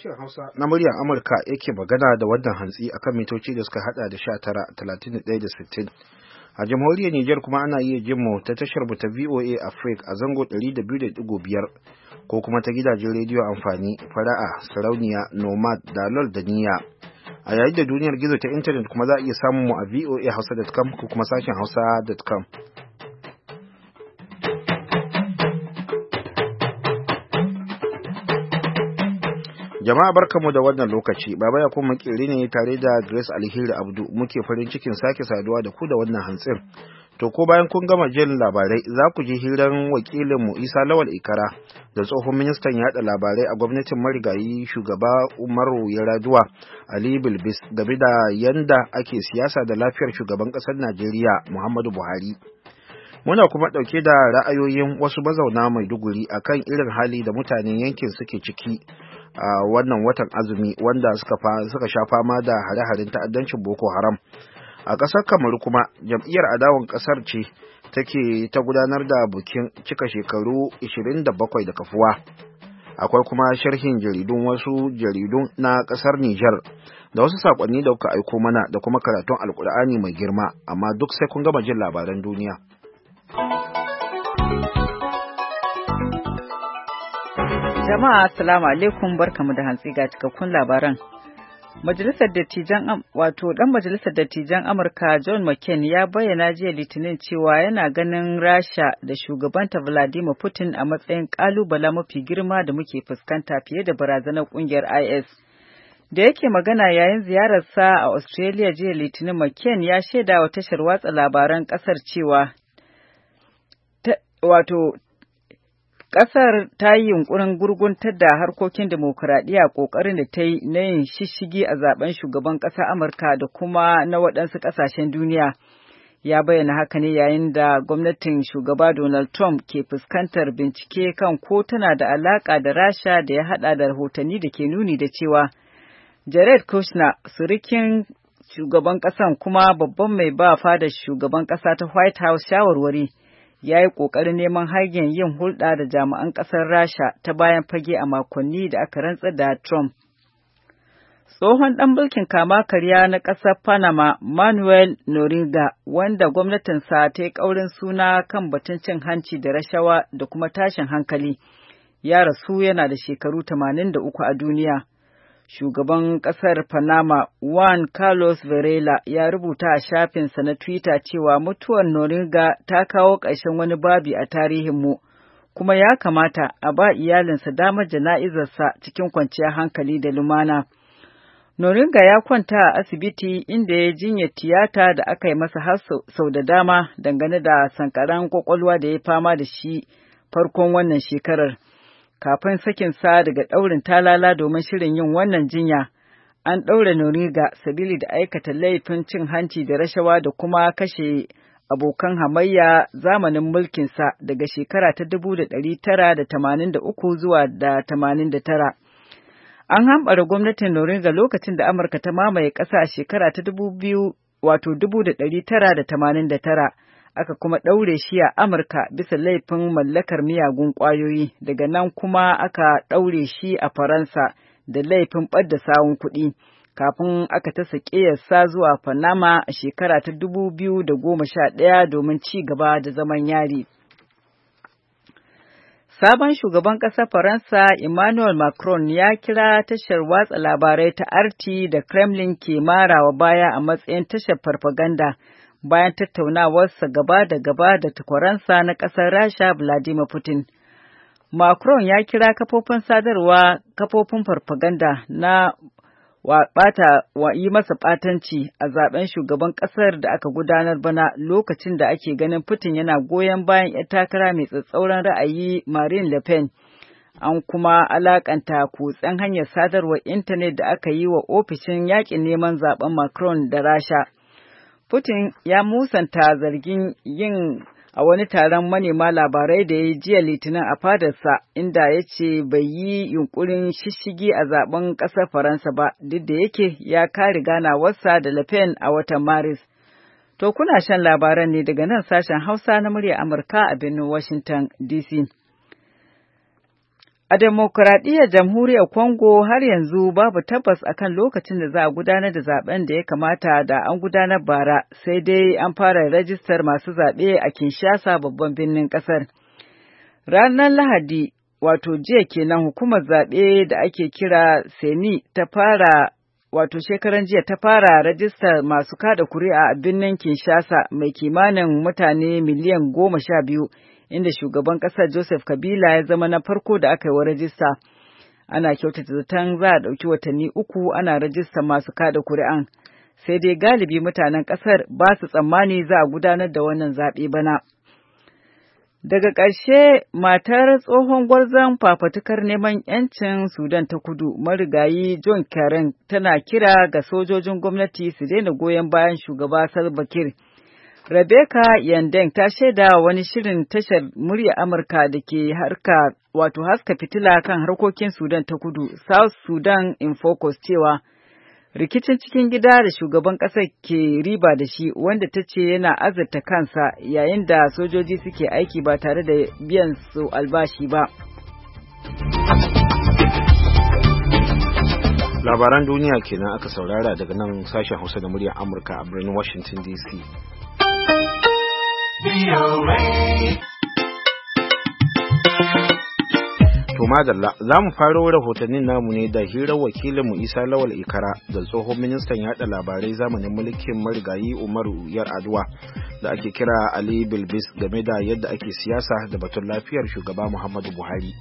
Sashen Hausa na muryar Amurka yake magana da wannan hantsi akan mitoci da suka hada da 19, 31 da 60. A jamhuriyar Nijar kuma ana iya jin mu ta tashar mu ta VOA Africa a zango 200.5 ko kuma ta gidajen rediyo amfani fara'a, sarauniya, nomad, dalol da niyya. A yayin da duniyar gizo ta intanet kuma za a iya samun mu a voahausa.com ko kuma sashen hausa.com. Jama'a barkamu da wannan lokaci, Baba ya kuma makeri ne tare da Grace Alheri Abdu muke farin cikin sake saduwa da ku da wannan hantsin. To ko bayan kun gama jin labarai za ku ji hirar wakilinmu Isa Lawal Ikara da tsohon ministan yada labarai a gwamnatin marigayi shugaba Umaru Yar'adua Ali Bilbis game da yanda ake siyasa da lafiyar shugaban ƙasar Najeriya Muhammadu Buhari. Muna kuma ɗauke da ra'ayoyin wasu mazauna Maiduguri akan irin hali da mutanen yankin suke ciki a wannan watan azumi wanda suka sha fama da hare-haren ta'addancin Boko Haram. A ƙasar Kamaru kuma jam'iyyar adawan ƙasar ce take ta gudanar da bukin cika shekaru 27 da kafuwa. Akwai kuma sharhin wasu jaridun na ƙasar Nijar da wasu saƙonni da kuka aiko mana da kuma karatun Alƙur'ani mai girma, amma duk sai kun gama jin labaran duniya. Jama'a assalamu alaikum, barkamu da hantsi ga cikakkun labaran. Majalisar Dattijan Amurka John McCain ya bayyana jiya Litinin cewa yana ganin Rasha da shugabanta Vladimir Putin a matsayin kalubala mafi girma da muke fuskanta fiye da barazanar kungiyar IS. Da yake magana yayin ziyararsa a Australia jiya Litinin, McCain ya shaida wa tashar watsa labaran kasar cewa ƙasar ta yi yunkurin gurguntar da harkokin demokuraɗiyya ƙoƙarin da ta yi na yin shishigi a zaben shugaban ƙasar Amurka da kuma na waɗansu ƙasashen duniya. Ya bayyana haka ne yayin da gwamnatin shugaba Donald Trump ke fuskantar bincike kan ko tana da alaƙa da Rasha da ya haɗa da rahotanni da ke nuni da cewa Jared Kushner, surukin shugaban ƙasan kuma babban mai ba fadar shugaban ƙasa ta White House shawarwari, ya yi ƙoƙarin neman hanyar yin hulɗa da jami'an ƙasar Rasha ta bayan fage a makonni da aka rantsar da Trump. Tsohon ɗan mulkin kama karya na ƙasar Panama, Manuel Noriega, wanda gwamnatinsa ta yi ƙaurin suna kan batun cin hanci da rashawa da kuma tashin hankali, ya rasu yana da shekaru 83 a duniya. Shugaban ƙasar Panama, Juan Carlos Varela, ya rubuta a shafinsa na Twitter cewa mutuwar Noriega ta kawo ƙarshen wani babi a tarihinmu, kuma ya kamata a ba iyalinsa damar jana'izarsa cikin kwanciyar hankali da lumana. Noriega ya kwanta a asibiti inda ya jinya tiyata da aka yi masa har sau da dama dangane da sankaran kwakwalwa da ya fama da shi farkon wannan shekarar. Kafin sakinsa daga ɗaurin talala domin shirin yin wannan jinya, an ɗaure Noriega sabili da aikata laifin cin hanci da rashawa da kuma kashe abokan hamayya zamanin mulkinsa daga shekara ta 1983 zuwa da 89. An hambara gwamnatin Noriega lokacin da Amurka ta mamaye ƙasa a shekara ta 1989. Aka kuma ɗaure shi a Amurka bisa laifin mallakar miyagun ƙwayoyi, daga nan kuma aka ɗaure shi a Faransa da laifin ɓadda sawun kuɗi, kafin aka ta ƙeyarsa zuwa Panama a shekara ta 2011 domin ci gaba da zaman yari. Sabon shugaban ƙasar Faransa Emmanuel Macron ya kira tashar watsa labarai ta RT da Kremlin ke marawa baya a matsayin tashar farfaganda, bayan tattaunawarsa gaba da takwaransa na ƙasar Rasha Vladimir Putin. Macron ya kira kafofin sadarwa kafofin farfaganda na yi masa ɓatanci a zaben shugaban ƙasar da aka gudanar bana, lokacin da ake ganin Putin yana goyon bayan 'yar takara mai tsatsauran ra'ayi Marine Le Pen. An kuma alakanta kutsen hanyar sadarwar intanet da aka yi wa ofishin yaƙin neman zaben Macron da Rasha. Putin ya musanta zargin yin a wani taron manema labarai da ya yi jiya Litinin a fadarsa, inda ya ce bai yi yunkurin shishigi a zaben ƙasar Faransa ba, duk da yake ya kare ganawarsa da Le Pen a watan Maris. To kuna shan labaran ne daga nan sashen Hausa na murya Amurka a birnin Washington DC. A demokuraɗiyyar jamhuriyar Congo har yanzu babu tabbas akan lokacin da za a gudanar da zaben da ya kamata da an gudanar bara, sai dai an fara rajistar masu zaɓe a Kinshasa babban birnin ƙasar. Ranar Lahadi, wato jiya kenan, hukumar zaɓe da ake kira Seni ta fara, wato shekaran jiya ta fara rajistar masu kada kuri'a a birnin Kinshasa mai kimanin mutane miliyan 12. Inda shugaban ƙasar Joseph Kabila ya zama na farko da aka yi wa rajista. Ana kyautata zaton za a ɗauki watanni 3 ana rajista masu kada kuri'an. Sai dai galibi mutanen ƙasar ba su tsammani za a gudanar da wannan zaɓe bana. Daga ƙarshe, matar tsohon gwarzon fafatukar neman 'yancin Sudan ta Kudu, marigayi John Karen, tana kira ga sojojin gwamnati su daina goyon bayan shugaba Salva Kiir. Rebecca Yandeng ta shaida wani shirin tashar murya Amurka da ke haska fitila kan harkokin Sudan ta Kudu, South Sudan in Focus, cewa rikicin cikin gida da shugaban ƙasar ke riba da shi, wanda ta ce yana azurta kansa yayin da sojoji suke aiki ba tare da biyan su albashi ba. Labaran duniya kenan aka saurara daga nan sashen Hausa da muryar Amurka a birnin Washington DC. To madalla, za mu faro rahotannin namu ne da hirar wakilinmu Isa Lawal Ikara da tsohon ministan yaɗa labarai zamanin mulkin marigayi Umaru Yar'adua da ake kira Ali Bilbis game da yadda ake siyasa da batun lafiyar shugaba Muhammadu Buhari.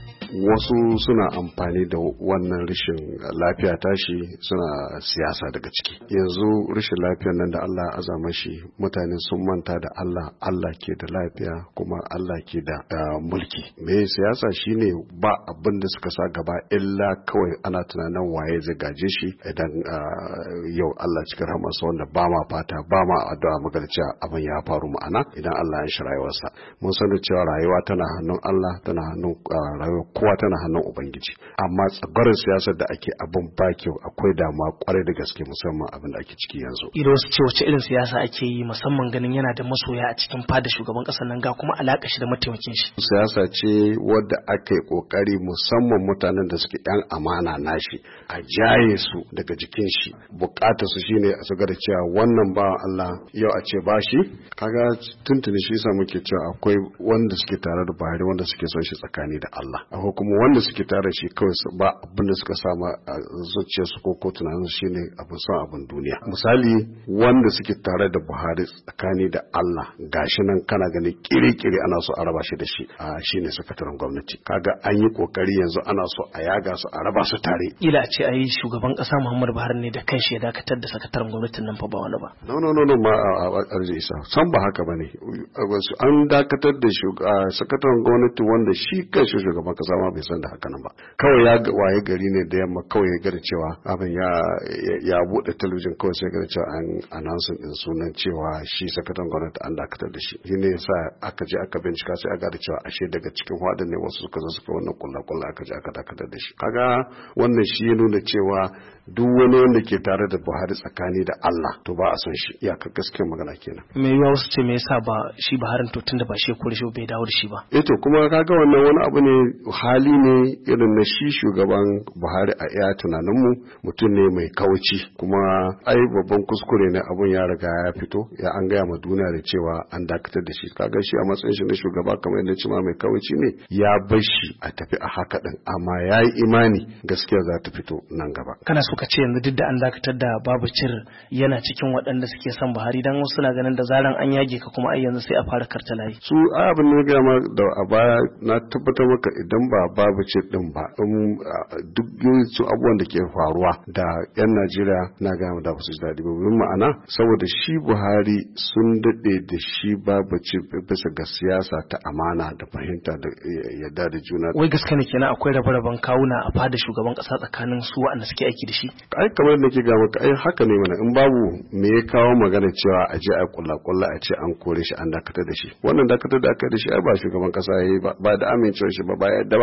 Wasu suna amfani da wannan rashin lafiya tashi suna siyasa daga ciki. Yanzu rashin lafiyar nan da Allah azama shi, mutane sun manta da Allah ke da lafiya kuma Allah ke da mulki. Me siyasa shine ba abin da suka sa gaba illa kawai ana tunanin waye zai gaje shi idan yau Allah cikin rahmarsa, wanda ba ma fata ba ma addu'a magana cewa abin ya faru ma'ana idan Allah ya shi rayuwarsa. Mun san da cewa rayuwa tana hannun Allah, tana hannun rayuwar kowa tana hannun Ubangiji, amma tsagwarin siyasar da ake abin ba kyau, akwai damuwa kwarai da gaske, musamman abin da ake ciki yanzu. Idan su ce wace irin siyasa ake yi, musamman ganin yana da masoya a cikin fada shugaban ƙasar nan, ga kuma alaƙa shi da mataimakin shi. Siyasa ce wadda aka yi ƙoƙari, musamman mutanen da suke yan amana nashi, a jaye su daga jikin shi. Bukatar su shine a sagar da cewa wannan ba Allah yau a ce ba shi, kaga tuntuni shi yasa muke cewa akwai wanda suke tare da Buhari, wanda suke son shi tsakani da Allah. Kuma wanda suke tare shi kawai ba abin da suka sama a zuciyarsu ko tunanin shine abin son abin duniya. Misali, wanda suke tare da Buhari tsakani da Allah, gashi nan kana gani kiri-kiri ana so a raba shi da shi, shine sakataren gwamnati. Kaga an yi kokari yanzu ana so a yaga su a raba su tare. Ila ce ayi shugaban kasa Muhammadu Buhari ne da kanshi ya dakatar da sakataren gwamnatin nan fa ba wani ba. No ma Arji Isa, san ba haka bane. An dakatar da sakataren gwamnati wanda shi kanshi shugaban kasa ma bai san da haka nan ba. Kawai ya waye gari ne da yamma, kawai ya gada cewa abin ya bude talabijin, kawai sai gada cewa an announcing din sunan cewa shi sakataren gwamnati an dakatar da shi. Shine yasa aka je aka bincika, sai aka gada cewa ashe daga cikin hadin ne wasu suka zo suka wannan kulla aka je aka dakatar da shi. Kaga wannan shi ya nuna cewa duk wani wanda ke tare da Buhari tsakani da Allah to ba a son shi. Iyaka gaskiyar magana kenan. Me yawa wasu ce me yasa ba shi Buhari to tunda ba shi ya kore shi bai dawo da shi ba. To kuma kaga wannan wani abu ne, hali ne irin na shi shugaban Buhari a iya tunaninmu, mutum ne mai kauci, kuma ai babban kuskure ne abun ya riga ya fito, ya an gaya ma duniya da cewa an dakatar da shi. Kaga shi a matsayin shi na shugaba, kamar yadda cima mai kauci ne, ya bar shi a tafi a haka din, amma ya yi imani gaskiya za ta fito nan gaba. Kana so ka ce yanzu duk da an dakatar da Babu Cir yana cikin waɗanda suke son Buhari, dan wasu suna ganin da zaran an yage ka kuma ai yanzu sai a fara kartalayi. Su abin da ya ma da a baya na tabbatar maka, idan ba Babu Cir din ba, duk yawancin abubuwan da ke faruwa da 'yan Najeriya na gama da su daɗi ba. Ma'ana saboda shi Buhari sun daɗe da shi Babu Cir bisa ga siyasa ta amana da fahimta da yadda da juna. Wai gaskiya ne kenan akwai rabe-raben kawuna a fada shugaban ƙasa tsakanin su waɗanda suke aiki da shi? Ai kamar da ke ga maka, ai haka ne mana. In babu me ya kawo magana cewa a je a kulla a ce an kore shi, an dakatar da shi. Wannan dakatar da aka da shi ai ba shugaban ƙasa yayi ba da amincewar shi ba yadda ba.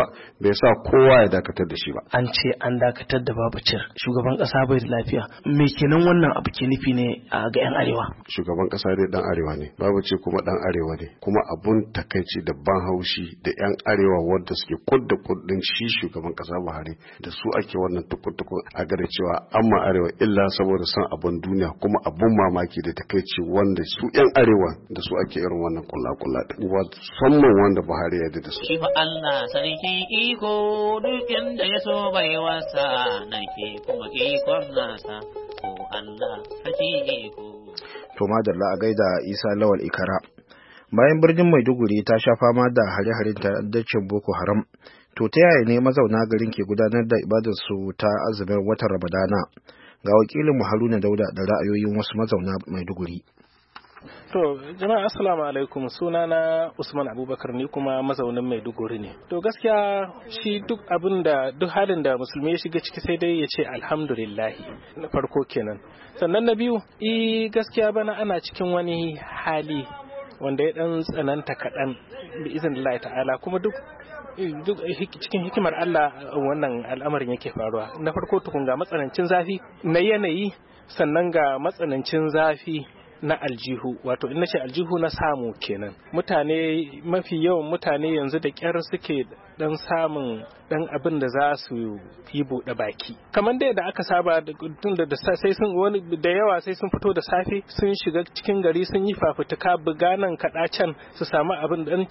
ba bai sa kowa ya dakatar da shi ba. An ce an dakatar da Babacir, shugaban kasa bai da lafiya, me kenan wannan abu ke nufi ne ga yan arewa? Shugaban kasa dai dan arewa ne, Babacir kuma dan arewa ne, kuma abun takaici da ban haushi da yan arewa wanda suke kudda kudin shi shugaban kasa Buhari da su ake wannan tukutukun a gare cewa amma arewa illa saboda san abun duniya, kuma abun mamaki da takaici wanda su yan arewa da su ake irin wannan kulla musamman wanda Buhari ya da su. Shi fa Allah sarki iko duk inda ya so bai wasa nake kuma ikon nasa ko Allah sarki iko. To madalla a gaida Isa Lawal Ikara. Bayan birnin Maiduguri ta sha fama da hare-haren ta'addancin Boko Haram, to ta yaya ne mazauna garin ke gudanar da ibadarsu ta azumin watan Ramadana? Ga wakilin mu Haruna Dauda da ra'ayoyin wasu mazauna Maiduguri. To jama'a assalamu alaikum, sunana Usman Abubakar ni kuma mazaunin Maiduguri ne. To gaskiya shi duk halin da musulmi ya shiga ciki sai dai ya ce alhamdulillah na farko kenan. Sannan na biyu gaskiya bana ana cikin wani hali wanda ya dan tsananta kaɗan bi iznillahi ta'ala, kuma duk cikin hikimar Allah wannan al'amarin yake faruwa. Na farko tukun ga matsanancin zafi na yanayi, sannan ga matsanancin zafi na aljihu, wato in nace aljihu na samu kenan. Mafi yawan mutane yanzu da kyar suke dan samun dan abin da za su yi buɗe baki, kamar dai da aka saba tun da sai sun wani da yawa sai sun fito da safe sun shiga cikin gari sun yi fafutuka buganan kaɗa can su samu abin da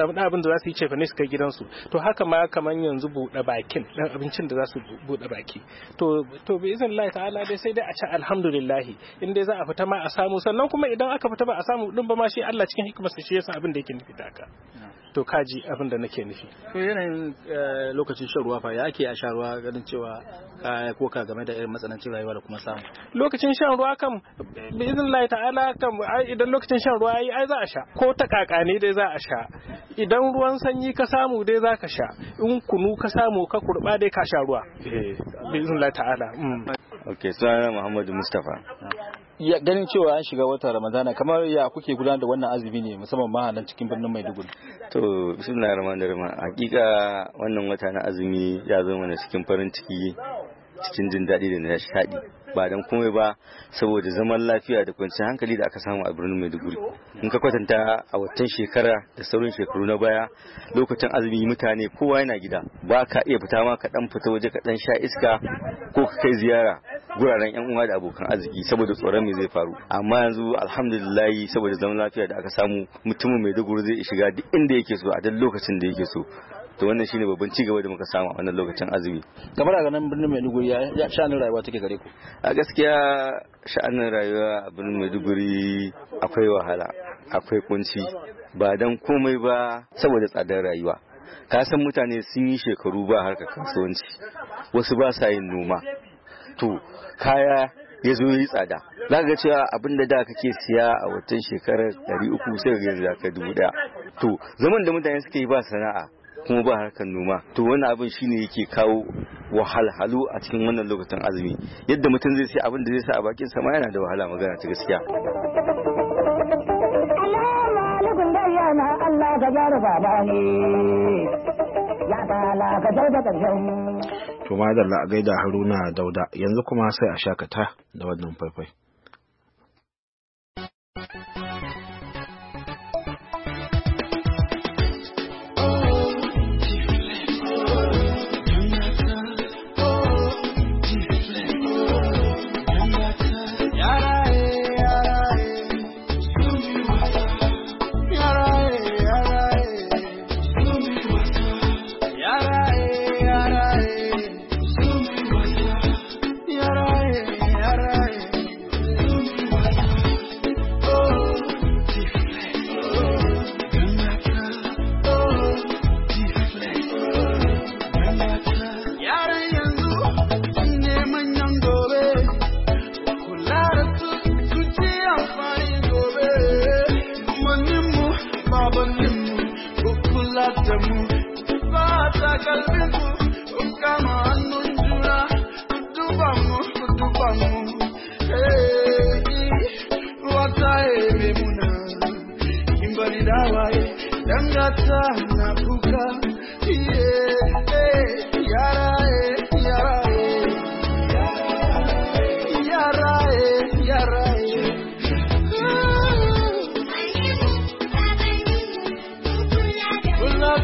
za su yi cefane su kai gidansu. To haka ma kamar yanzu buɗe bakin dan abincin da za su buɗe baki, to bi iznillahi ta'ala dai sai dai a ce alhamdulillah in dai za a fita ma a samu, sannan kuma idan aka fita ba a samu din ba ma shi Allah cikin hikimarsa shi yasa abin da yake nufi da haka. To kaji abin da nake nufi. To yanayin lokacin shan ruwa fa ya ake a shan ruwa, ganin cewa ka koka game da irin matsanancin rayuwa da kuma samu? Lokacin shan ruwa kam bi iznillahi ta'ala kam idan lokacin shan ruwa ai za a sha, ko ta kakane dai za a sha. Idan ruwan sanyi ka samu dai za ka sha, in kunu ka samu ka kurba dai ka sha ruwa bi iznillahi ta'ala. Okay, sunana Muhammadu Mustafa. Ya ganin cewa an shiga watan Ramadana, kamar ya kuke gudanar da wannan azumi ne musamman ma nan cikin birnin Maiduguri? To bismillahir rahmanir rahim. Hakika wannan wata na azumi ya zo mana cikin farin ciki, cikin jin daɗi da nishaɗi, ba dan komai ba saboda zaman lafiya da kwanciyar hankali da aka samu a birnin Maiduguri. In ka kwatanta a watan shekara da sauran shekaru na baya, lokacin azumi mutane kowa yana gida, ba ka iya fita ma ka dan fita waje ka dan sha iska ko ka kai ziyara guraren yan uwa da abokan arziki saboda tsoron me zai faru. Amma yanzu alhamdulillah saboda zaman lafiya da aka samu, mutumin Maiduguri zai shiga duk inda yake so a duk lokacin da yake so. To wannan shine babban cigaba da muka samu a wannan lokacin azumi. Kamar a ganin birnin Maiduguri ya sha'anin rayuwa take gare ku? A gaskiya sha'anin rayuwa a birnin Maiduguri akwai wahala, akwai kunci, ba dan komai ba saboda tsadar rayuwa. Ka san mutane sun yi shekaru ba harkar kasuwanci, wasu ba sa yin noma, to kaya ya zo yi tsada. Za ga cewa abin da kake siya a watan shekarar 300 sai ga yanzu ya kai 1000. To zaman da mutane suke yi ba sana'a kuma ba harkar noma, to wannan abin shine yake kawo wahalhalu a cikin wannan lokacin azumi. Yadda mutum zai sai abin da zai sa a bakin sa ma yana da wahala, magana ta gaskiya. Allah ka gyara babani ya ta'ala ka jarba karshen. To madalla a gaida Haruna Dauda, yanzu kuma sai a shakata da wannan faifai. Dangata na buka, yeah.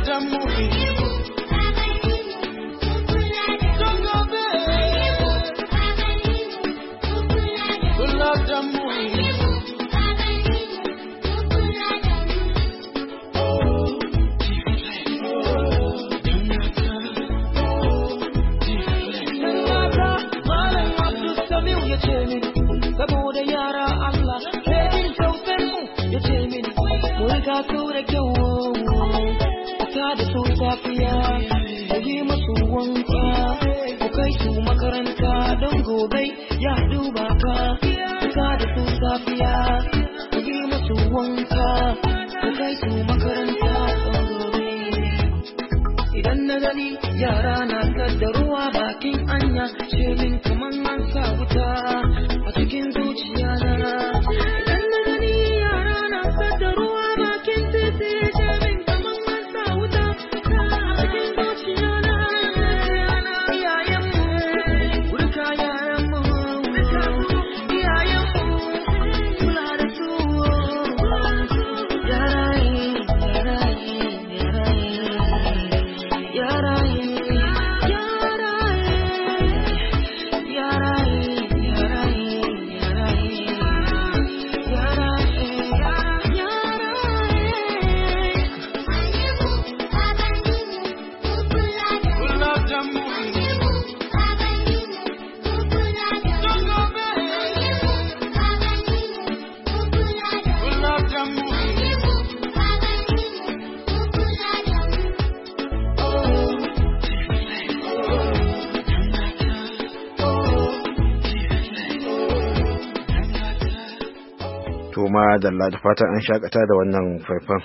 Dalla da fatan an shakata da wannan faifan.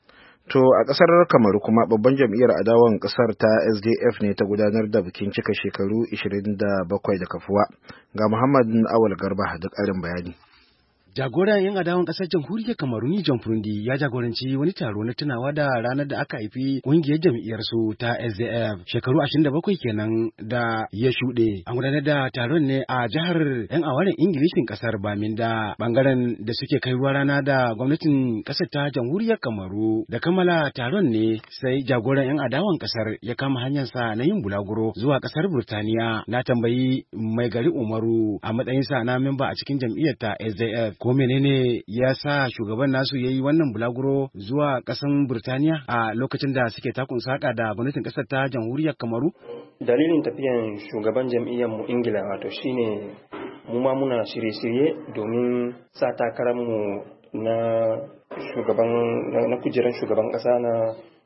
To a kasar Kamaru kuma babban jam'iyyar adawan kasar ta SDF ne ta gudanar da bikin cika shekaru 27 da kafuwa. Ga Muhammad Awal Garba da ƙarin bayani. Jagoran 'yan adawan ƙasar jamhuriyar Kamaru John Furundi ya jagoranci wani taro na tunawa da ranar da aka haifi ƙungiyar jam'iyyar su ta SDF shekaru 27 kenan da ya shuɗe. An gudanar da taron ne a jihar 'yan awaren Ingilishin ƙasar Baminda, bangaren da suke kai ruwa rana da gwamnatin ƙasar ta jamhuriyar Kamaru. Da kammala taron ne sai jagoran 'yan adawan ƙasar ya kama hanyarsa na yin bulaguro zuwa ƙasar Burtaniya. Na tambayi mai gari Umaru a matsayinsa na memba a cikin jam'iyyar ta SDF. Ko menene ya sa shugaban nasu ya yi wannan bulaguro zuwa ƙasan Burtaniya a lokacin da suke takun saƙa da gwamnatin ƙasar ta jamhuriyar Kamaru? Dalilin tafiyan shugaban jam'iyyar mu Ingila wato shine mu ma muna shirye-shirye domin sa takarar mu na shugaban na kujerar shugaban ƙasa na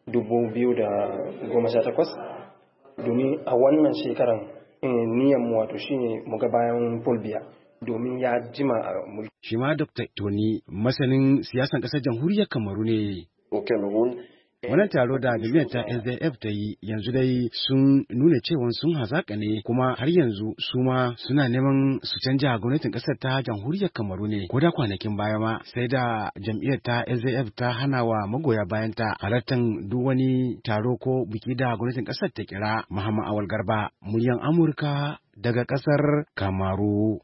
2018 domin a wannan shekaran niyyar mu wato shine mu ga bayan Paul Biya domin ya jima a mulki. Shi ma Dr. Tony masanin siyasan ƙasar jamhuriyar Kamaru ne. Wannan taro da jami'ar ta SDF ta yi yanzu dai sun nuna cewa sun hazaƙa ne kuma har yanzu su ma suna neman su canja gwamnatin ƙasar ta jamhuriyar Kamaru ne. Ko da kwanakin baya ma sai da jam'iyyar ta SDF ta hana wa magoya bayanta halartar duk wani taro ko biki da gwamnatin ƙasar ta kira. Muhammad Awal Garba, muryan Amurka daga ƙasar Kamaru.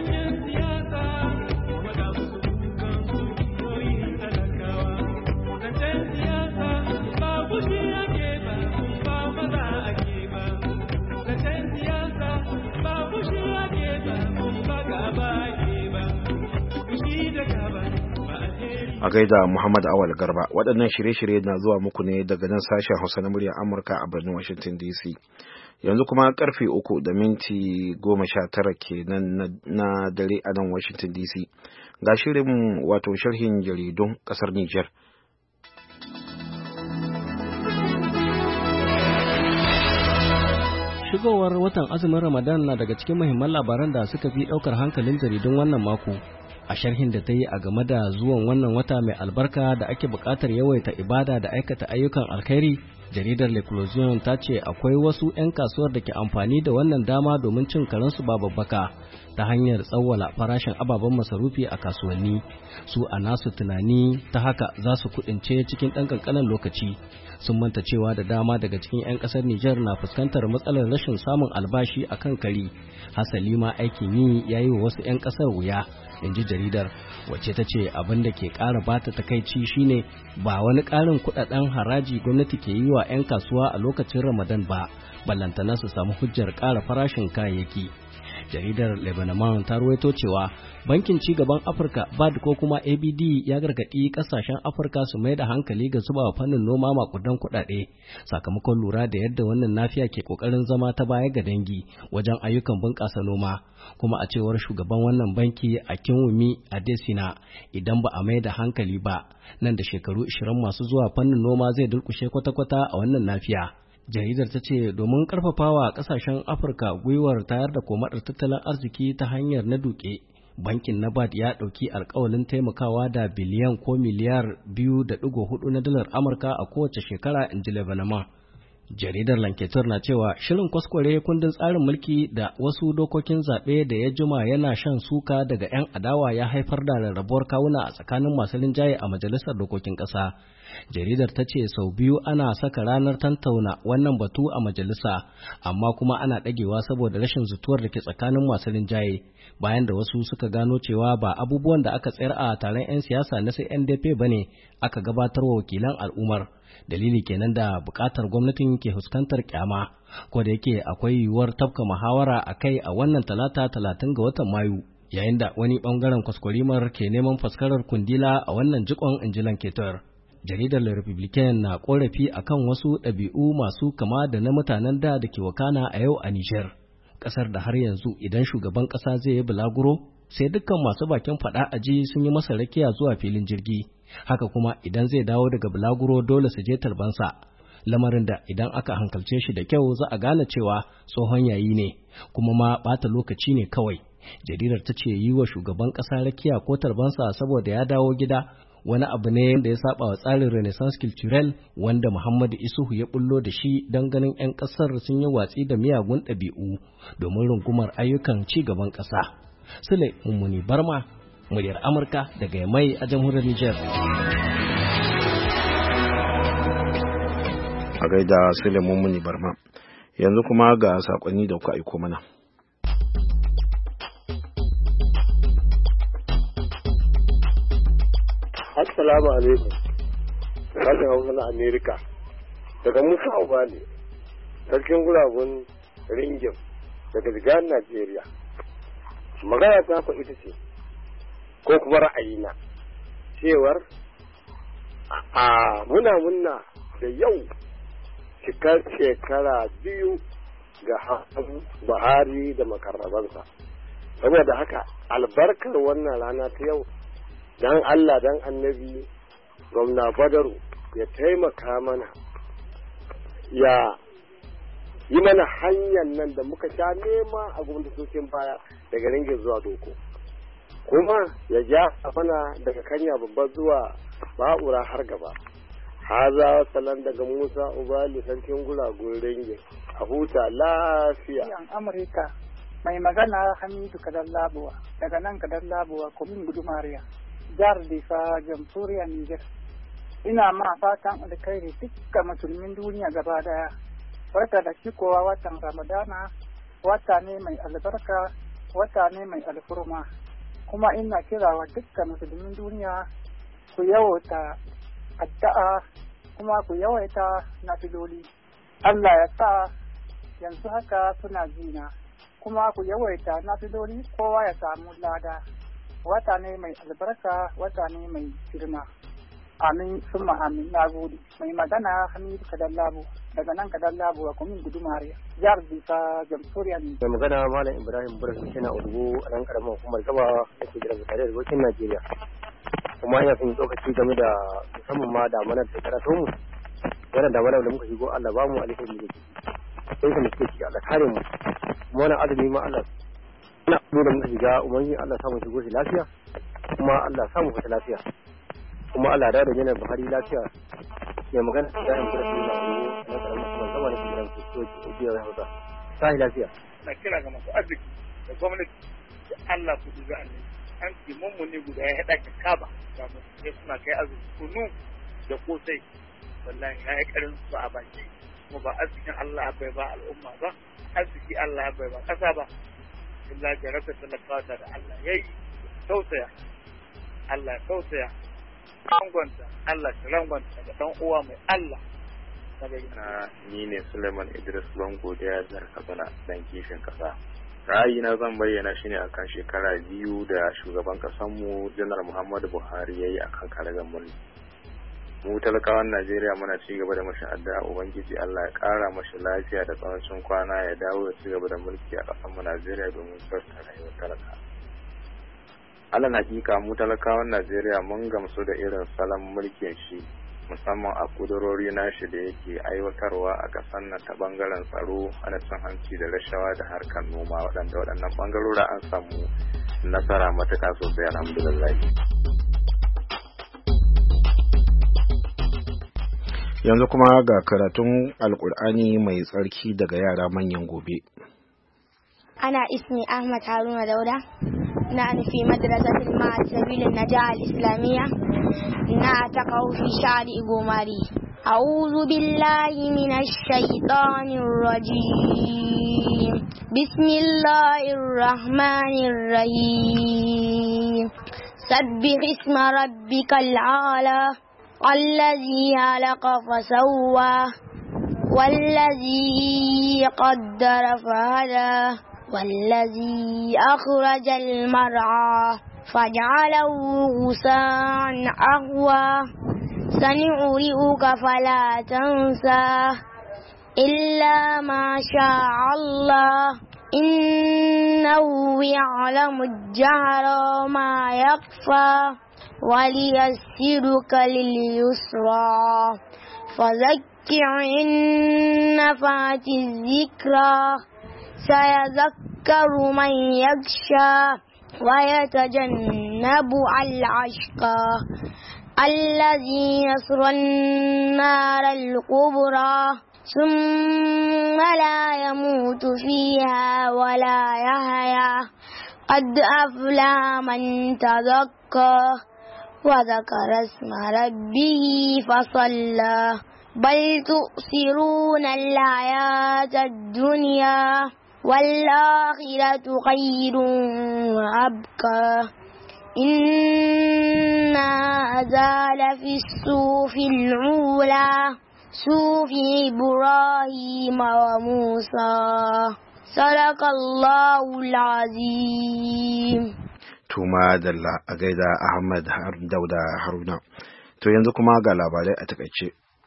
A gaida Muhammad Awal Garba, waɗannan shirye-shirye na zuwa muku ne daga nan sashen Hausa na muryar Amurka a birnin Washington DC. Yanzu kuma karfe 3:19 kenan na dare a nan Washington DC. Ga shirin wato sharhin jaridun ƙasar Nijar. Shigowar watan azumin Ramadan na daga cikin muhimman labaran da suka fi ɗaukar hankalin jaridun wannan mako. A sharhin da ta yi a game da zuwan wannan wata mai albarka da ake buƙatar yawaita ibada da aikata ayyukan alkhairi, jaridar L'Eclosion ta ce akwai wasu 'yan kasuwar da ke amfani da wannan dama domin cin karensu ba babbaka ta hanyar tsawwala farashin ababen masarufi a kasuwanni. Su a nasu tunani ta haka za su kuɗince cikin ɗan ƙanƙanin lokaci. Sun manta cewa da dama daga cikin 'yan ƙasar Nijar na fuskantar matsalar rashin samun albashi a kan kari. Hasali ma aikin yi ya yi wa wasu 'yan ƙasar wuya. in ji jaridar, wacce ta ce abin da ke ƙara bata takaici shine ba wani ƙarin kuɗaɗen haraji gwamnati ke yi wa 'yan kasuwa a lokacin Ramadan ba, ballantana su samu hujjar ƙara farashin kayayyaki. Jaridar Lebanon ta ruwaito cewa Bankin Cigaban Afirka BAD ko kuma ABD ya gargaɗi ƙasashen Afirka su mai da hankali ga zuba wa fannin noma makudan kuɗaɗe sakamakon lura da yadda wannan nafiya ke ƙoƙarin zama ta baya ga dangi wajen ayyukan bunƙasa noma. Kuma a cewar shugaban wannan banki Akinwumi Adesina, idan ba a mai da hankali ba, nan da shekaru 20 masu zuwa fannin noma zai durƙushe kwata-kwata a wannan nafiya. Jaridar ta ce domin karfafawa kasashen Afirka gwiwar tayar da komadar tattalin arziki ta hanyar na duke, bankin na BAD ya ɗauki alkawalin taimakawa da biliyan ko miliyar 2.4 na dalar Amurka a kowace shekara, in ji Lebanon. Jaridar Lanketer na cewa shirin kwaskware kundin tsarin mulki da wasu dokokin zaɓe da ya jima yana shan suka daga 'yan adawa ya haifar da rarrabuwar kawuna a tsakanin masu linjaye a majalisar dokokin ƙasa. Jaridar ta ce sau biyu ana saka ranar tantauna wannan batu a majalisa, amma kuma ana ɗagewa saboda rashin zutuwar da ke tsakanin masu linjaye, bayan da wasu suka gano cewa ba abubuwan da aka tsayar a taron 'yan siyasa na CNDP ba ne aka gabatar wa wakilan al'ummar. Dalili kenan da bukatar gwamnatin ke fuskantar kyama, ko da yake akwai yiwuwar tafka muhawara a kai a wannan talata 30 ga watan Mayu, yayin da wani bangaren kwaskwarimar ke neman faskarar kundila a wannan jikon, injilan ketar. Jaridar Le Republicain na korafi akan wasu ɗabi'u masu kama da na mutanen da ke wakana a yau a Nijar, ƙasar da har yanzu idan shugaban ƙasa zai yi bulaguro sai dukkan masu bakin faɗa aji sun yi masa rakiya zuwa filin jirgi. Haka kuma idan zai dawo daga bulaguro dole su je tarbansa, lamarin da idan aka hankalce shi da kyau za a gane cewa tsohon yayi ne, kuma ma ɓata lokaci ne kawai. Jaridar ta ce yi wa shugaban ƙasa rakiya ko tarbansa saboda ya dawo gida wani abu ne da ya saba wa tsarin Renaissance Culturel wanda Muhammadu Isuhu ya bullo da shi don ganin 'yan ƙasar sun yi watsi da miyagun ɗabi'u domin rungumar ayyukan ci gaban ƙasa. Sule Mummuni Barma, muryar Amurka daga Yamai a jamhuriyar Nijar. A gaida Sule Mummuni Barma. Yanzu kuma ga sakonni da kuka aiko mana. Assalamu alaikum. Sashen Hausa na Amerika. Daga Musa Ubali, sarkin guragun Ringim daga Jigar Najeriya. Magana ta ku ita ce, ko kuma ra'ayina, cewar muna da yau cikar shekara 2 ga Buhari da makarrabansa. Saboda haka albarkar wannan rana ta yau, dan Allah dan annabi gwamna Badaru ya taimaka mana ya yi mana hanyar nan da muka sha nema a gwamnatocin baya daga Ringin zuwa Doko, kuma ya ja mana daga Kanya babba zuwa Ba'ura har gaba. Haza salan daga Musa Ubali sarkin guragun Ringin, a huta lafiya. Amurka mai magana Hamidu Kadan Labuwa daga nan Kadan Labuwa komin Gudumariya, jihar Difa, jamhuriyar Niger. Ina ma fatan alkhairi dukkan musulmin duniya gaba daya. Barka da shikowa watan Ramadana, wata ne mai albarka, wata ne mai alfurma. Kuma ina kirawa dukkan musulmin duniya ku yawaita addu'a kuma ku yawaita nafiloli. Allah ya sa yanzu haka suna jina, kuma ku yawaita nafiloli kowa ya samu lada. Wata ne mai albarka, wata ne mai girma. Amin summa amin. Na gode. Mai magana Hamidu Kadan Labo daga nan Kadan Labo a kumin Gudumariya, jihar Bisa, jamhuriyar Nijar. Mai magana Malam Ibrahim Burka yana Udugo a nan karamar hukumar Gaba da ke jiran tare da Bokin Najeriya. Kuma ina son tsokaci game da musamman ma damanar da karatu mu. Wannan damanar da muka shigo Allah ba mu alheri da ciki. Sai ka muke ciki Allah kare mu. Kuma wannan azumi ma Allah ina so da muka shiga umarni Allah samu shigo shi lafiya, kuma Allah samu fita lafiya, kuma Allah da yana Buhari lafiya. Mai magana da yan kira su na karamin kuma zama da kiran su biyar hausa sai lafiya. Na kira ga masu arziki da gwamnati da Allah ku ji za'ani an ki mummuni guda ya haɗa ka kaba ga mutum suna kai arziki kunu da kosai, wallahi ya yi karin su a baki, kuma ba arzikin Allah ya bai ba al'umma ba, arziki Allah ya bai ba kasa ba, illa jarabta talakawa da Allah ya yi tausaya Allah ya tausaya rangwanta Allah ya rangwanta da dan uwa mai Allah ni ne Suleiman Idris Bango da jihar Katsina dan kishin kasa. Ra'ayina zan bayyana shine akan shekara 2 da shugaban kasanmu Janar Muhammadu Buhari yayi akan karagar mulki. Mu talakawan Najeriya muna ci gaba da mashi addu'a Ubangiji Allah ya kara mashi lafiya da tsawon kwana ya dawo ya ci gaba da mulki a kasar mu Najeriya domin tsarta rayuwar talaka. Alal hakika mu talakawan Najeriya mun gamsu da irin salon mulkin shi musamman a kudurori nashi da yake aiwatarwa a ƙasar nan ta bangaren tsaro, hana cin hanci da rashawa da harkar noma waɗannan bangarora an samu nasara matuƙa sosai alhamdulillah. Yanzu kuma ga karatun Alƙur'ani mai tsarki daga yara manyan gobe. Ana ismi Ahmad Haruna Dauda, na في مدرسة مع سبيل النجاة الإسلامية نعتقه في شعر قمري. أعوذ بالله من الشيطان الرجيم. بسم الله الرحمن الرحيم. سبح اسم ربك الأعلى الذي خلق فسوى والذي قدر فهدى والذي أخرج المرعى فجعله غثاء أحوى سنقرئك فلا تنسى إلا ما شاء الله إنه يعلم الجهر وما يخفى وليسرك لليسرى فذكر إن نفعت الذكرى سيذكر من يخشى ويتجنب الأشقى الذي يصلى النار الكبرى ثم لا يموت فيها ولا يحيا قد أفلح من تزكى وذكر اسم ربه فصلى بل تؤثرون الحياة الدنيا والآخرة خير وأبقى إن هذا لفي الصحف الأولى صحف إبراهيم وموسى صدق الله العظيم. Tuma Dalla a gaida Ahmad Dauda Haruna. To yanzu kuma ga labarai a takaice.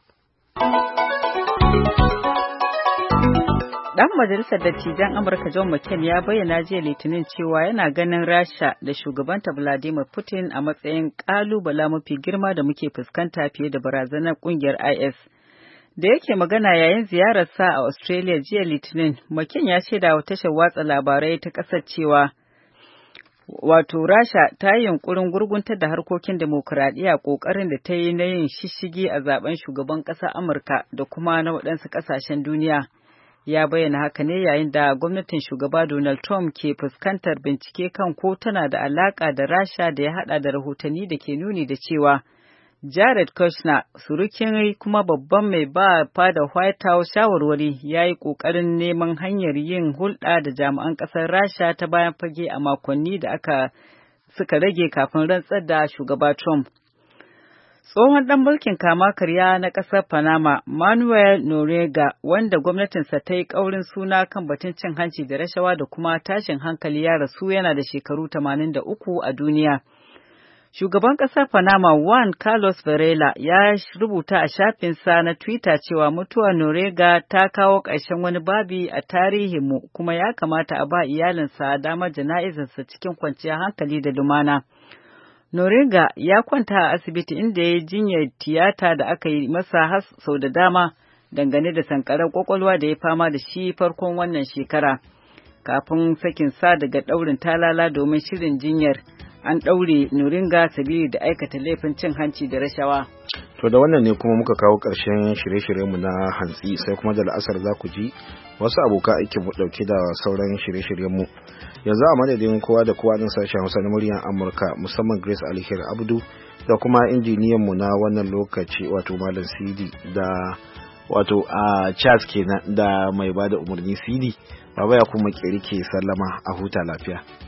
Dan majalisar dattijan Amurka John McCain ya bayyana jiya Litinin cewa yana ganin Rasha da shugabanta Vladimir Putin a matsayin kalubala mafi girma da muke fuskanta fiye da barazanar kungiyar IS. Da yake magana yayin ziyararsa a Australia jiya Litinin, McCain ya shaida wa tashar watsa labarai ta ƙasar cewa wato Rasha ta yi yunkurin gurguntar da harkokin demokuraɗiyya ƙoƙarin da ta yi na yin shishigi a zaben shugaban ƙasar Amurka da kuma na waɗansu ƙasashen duniya. Ya bayyana haka ne yayin da gwamnatin shugaba Donald Trump ke fuskantar bincike kan ko tana da alaƙa da Rasha da ya haɗa da rahotanni da ke nuni da cewa Jared Kushner, surukin kuma babban mai ba fada White House shawarwari, ya yi ƙoƙarin neman hanyar yin hulɗa da jami'an ƙasar Rasha ta bayan fage a makonni da suka rage kafin rantsar da shugaba Trump. Tsohon ɗan mulkin kama karya na ƙasar Panama, Manuel Noriega, wanda gwamnatinsa ta yi ƙaurin suna kan batun cin hanci da rashawa da kuma tashin hankali, ya rasu yana da shekaru 83 a duniya. Shugaban ƙasar Panama Juan Carlos Varela ya rubuta a shafinsa na Twitter cewa mutuwar Noriega ta kawo ƙarshen wani babi a tarihinmu kuma ya kamata a ba iyalinsa damar jana'izarsa cikin kwanciyar hankali da lumana. Noriega ya kwanta a asibiti inda ya yi jinyar tiyata da aka yi masa sau da dama dangane da sankarar kwakwalwa da ya fama da shi farkon wannan shekara. Kafin sakin sa daga ɗaurin talala domin shirin jinyar, an ɗaure Noriega sabili da aikata laifin cin hanci da rashawa. To da wannan ne kuma muka kawo ƙarshen shirye-shiryenmu na hantsi, sai kuma da la'asar za ku ji wasu abokan aikin mu ɗauke da sauran shirye-shiryenmu. Yanzu a madadin kowa da kowa din sashen Hausa na muryar Amurka, musamman Grace Alheri Abdu da kuma injiniyanmu na wannan lokaci wato Malam CD da wato a Charles kenan da mai bada umarni CD, Baba ya kuma ke sallama a huta lafiya.